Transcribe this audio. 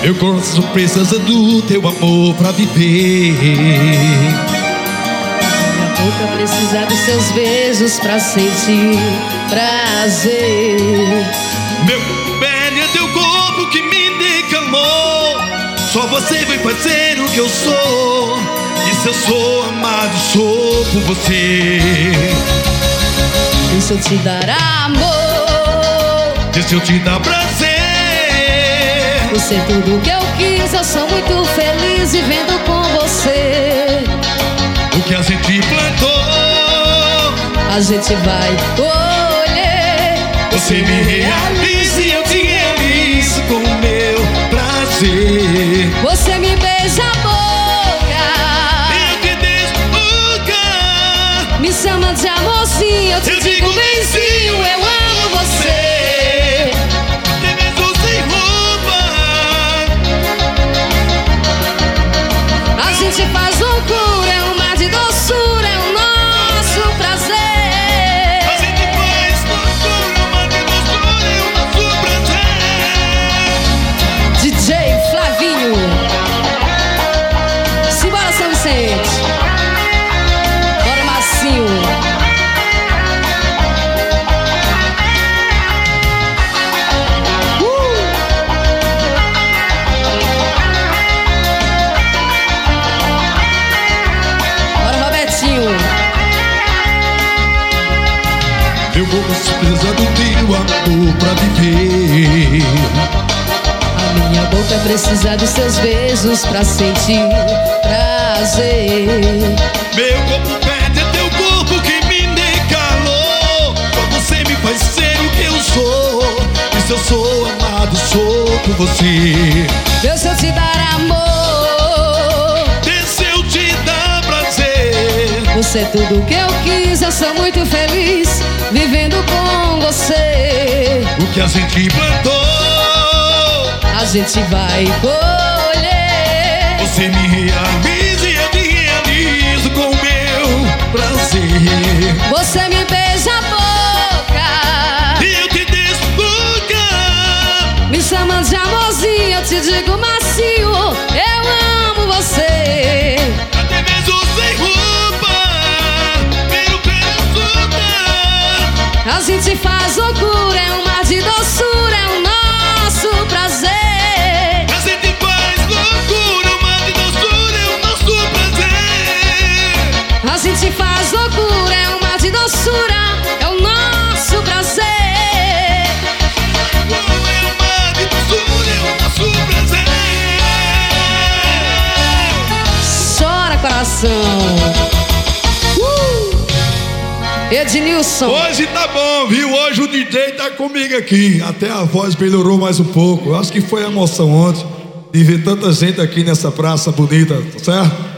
Meu coração precisa do teu amor pra viver. Minha boca precisa dos seus beijos pra sentir prazer. Meu pele é teu corpo que me dê calor. Só você vai fazer o que eu sou. E se eu sou amado, sou por você. Deixa eu te dar amor, Deixa eu te dar prazer. você é tudo que eu quis. Eu sou muito feliz vivendo com você. O que a gente plantou, A gente vai colher. você me realiza e eu te realizo com o meu prazer. Você me beija a boca, Eu te deixo boca. me chama de amorzinho. Eu te digo benzinho, eu amo você. Te beijo sem roupa. A gente faz loucura, é um mar de doçura, é o nosso prazer. A gente faz loucura, uma de doçura e o nosso prazer. DJ Flavinho, simbora São Vicente. Bora Massinho. Bora Robertinho. Meu corpo precisa do teu amor pra viver. A minha boca precisa dos seus beijos pra sentir prazer. Meu corpo pede é teu corpo que me dê calor. Só você me faz ser o que eu sou. E se eu sou amado, sou por você. Deixa eu te dar amor, Deixa eu te dar prazer. você é tudo que eu quis. Eu sou muito feliz vivendo com você. O que a gente plantou, A gente vai colher. você me realiza e eu te realizo com o meu prazer. Você me beija a boca, E eu te deixo boca. me chama de amorzinho. Eu te digo macio, eu amo você. Até mesmo sem roupa, meu coração. A gente faz loucura, é um mar de doçura, é o nosso prazer. A gente faz loucura, uma de doçura é o nosso prazer. A gente faz loucura, é um mar de doçura, é o nosso prazer. É uma de doçura é o nosso prazer. Chora, coração. Ednilson. Hoje tá bom, viu? Hoje o DJ tá comigo aqui. Até a voz melhorou mais um pouco. Eu acho que foi a emoção ontem de ver tanta gente aqui nessa praça bonita, tá certo?